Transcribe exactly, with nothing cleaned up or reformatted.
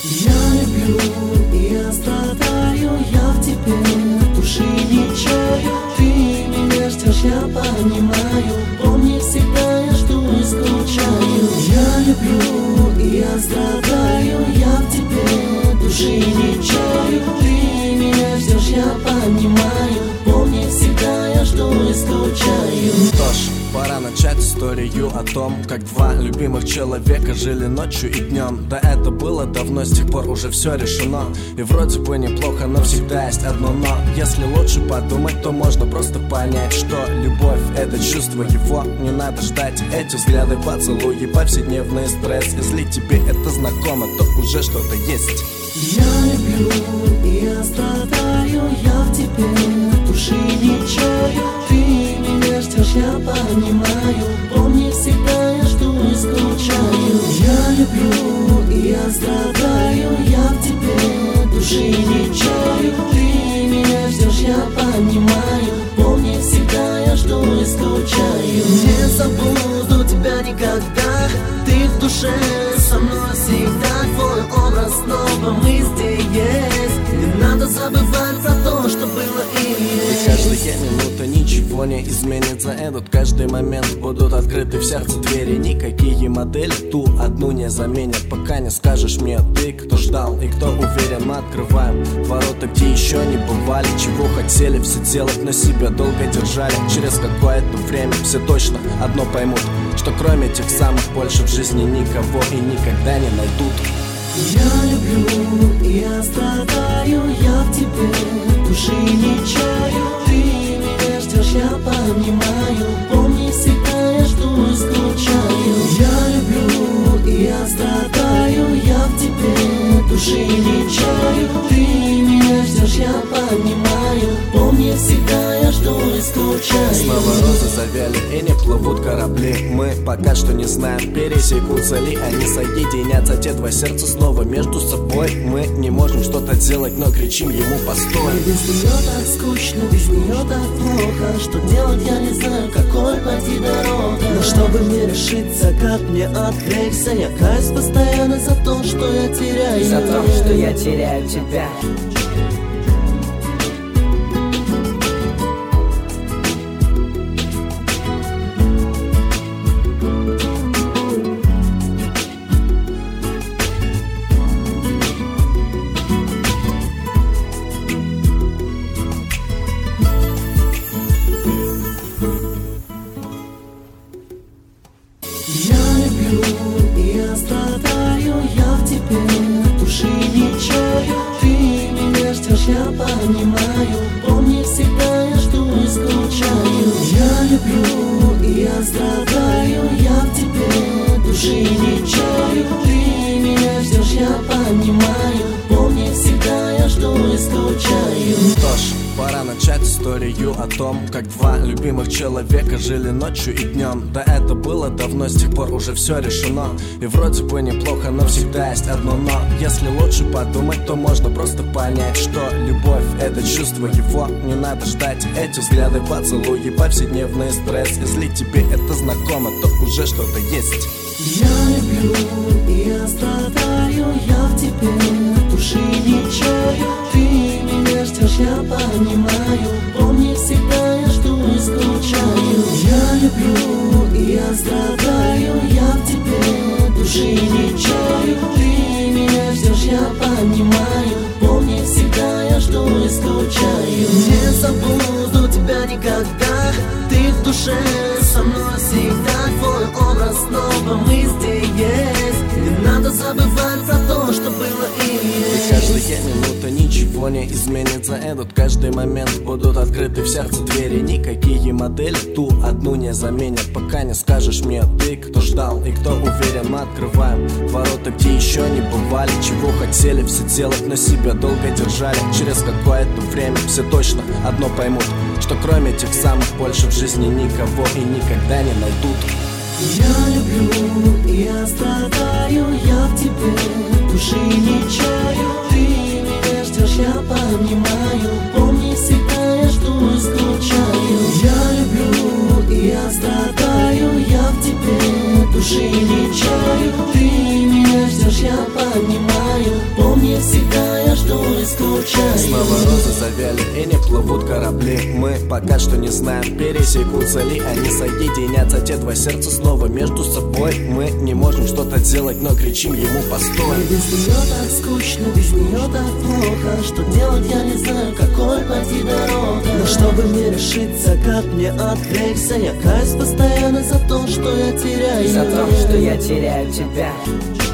Я люблю, и я страдаю, я в тебе души не чаю. Ты меня ждешь, я понимаю, помни, всегда я жду и скучаю. Я люблю, и я страдаю, я в тебе души не чаю. Ты меня ждешь, я понимаю, помни, всегда я жду и скучаю. Что ж, пора начать историю о том, как два любимых человека жили ночью и днем. Да это было давно, с тех пор уже все решено. И вроде бы неплохо, но всегда есть одно но. Если лучше подумать, то можно просто понять, что любовь — это чувство, его не надо ждать. Эти взгляды, поцелуи, повседневный стресс. Если тебе это знакомо, то уже что-то есть. Я люблю, и я страдаю, я в тебе души не чаю. Ты меня ждешь, я понимаю, помни, всегда я жду и скучаю. Я люблю, и я страдаю, я в тебе души не чаю. Ты меня ждешь, я понимаю, помни, всегда я жду и скучаю. Не забуду тебя никогда, ты в душе со мной всегда. Твой образ снова мы здесь. Не надо забывать про то, что было и есть. И каждая минута ничего не изменится. Этот каждый момент будут открыты в сердце двери. Никакие модели ту одну не заменят, пока не скажешь мне ты, кто ждал и кто уверен. Мы открываем ворота, где еще не бывали. Чего хотели все делать, но себя долго держали. Через какое-то время все точно одно поймут, что кроме тех самых больше в жизни никого и никогда не найдут. Я люблю, и я страдаю, я в тебе души не чаю. Ты меня ждешь, я понимаю, помни, всегда я жду и скучаю. Я люблю, и я страдаю, я в тебе души не чаю. Ты меня ждешь, я понимаю, помни, всегда я жду и скучаю. Снова розы завяли и не плывут корабли. Мы пока что не знаем, пересекутся ли они, соединятся те два сердца снова между собой. Мы не можем что-то делать, но кричим ему постой. Без нее так скучно, без нее так плохо. Что делать, я не знаю, какой пойти дорога. Но чтобы мне решиться, как мне отвлечься, я каюсь постоянно за то, что я теряю. За то, что я теряю тебя. Я люблю, и я страдаю, я в тебе души не чаю. Ты меня ждешь, я понимаю, помни, всегда я жду и скучаю. Я люблю, и я страдаю, я в тебе души не чаю. Ты меня ждешь, я понимаю, помни, всегда я жду и скучаю. Что ж, пора начать историю о том, как два любимых человека жили ночью и днем. Да это было давно, с тех пор уже все решено. И вроде бы неплохо, но всегда есть одно но. Если лучше подумать, то можно просто понять, что любовь — это чувство, его не надо ждать. Эти взгляды, поцелуи, повседневный стресс. Если тебе это знакомо, то уже что-то есть. Я люблю, и я страдаю, я в тебе души не чаю. Ты меня ждешь, я понимаю, помни, всегда я жду и скучаю. Я люблю, и я страдаю, я в тебе души не чаю. Ты меня ждешь, я понимаю, помни, всегда я жду и скучаю. Не забуду тебя никогда, ты в душе со мной всегда. Твой образ снова мы здесь. Не надо забывать про то, что было и есть. И каждая минута ничего не изменится. Этот каждый момент будут открыты в сердце двери. Никакие модели ту одну не заменят, пока не скажешь мне ты, кто ждал и кто уверен. Мы открываем ворота, где еще не бывали. Чего хотели все делать, но себя долго держали. Через какое-то время все точно одно поймут, что кроме тех самых больше в жизни никого и никогда не найдут. Я люблю, и я страдаю, я в тебе души не чаю. Ты меня ждешь, я понимаю, помни, всегда я жду и скучаю. Я люблю, и я страдаю, я в тебе души не чаю. Ты меня ждешь, я понимаю, Снова розы завяли и не плывут корабли. Мы пока что не знаем, пересекутся ли они, соединятся те два сердца снова между собой. Мы не можем что-то делать, но кричим ему постой. Без нее так скучно, без нее так плохо. Что делать я не знаю, какой пойти дорога. Но чтобы мне решиться, как мне отвлечься, я каюсь постоянно за то, что я теряю. За то, что я теряю тебя.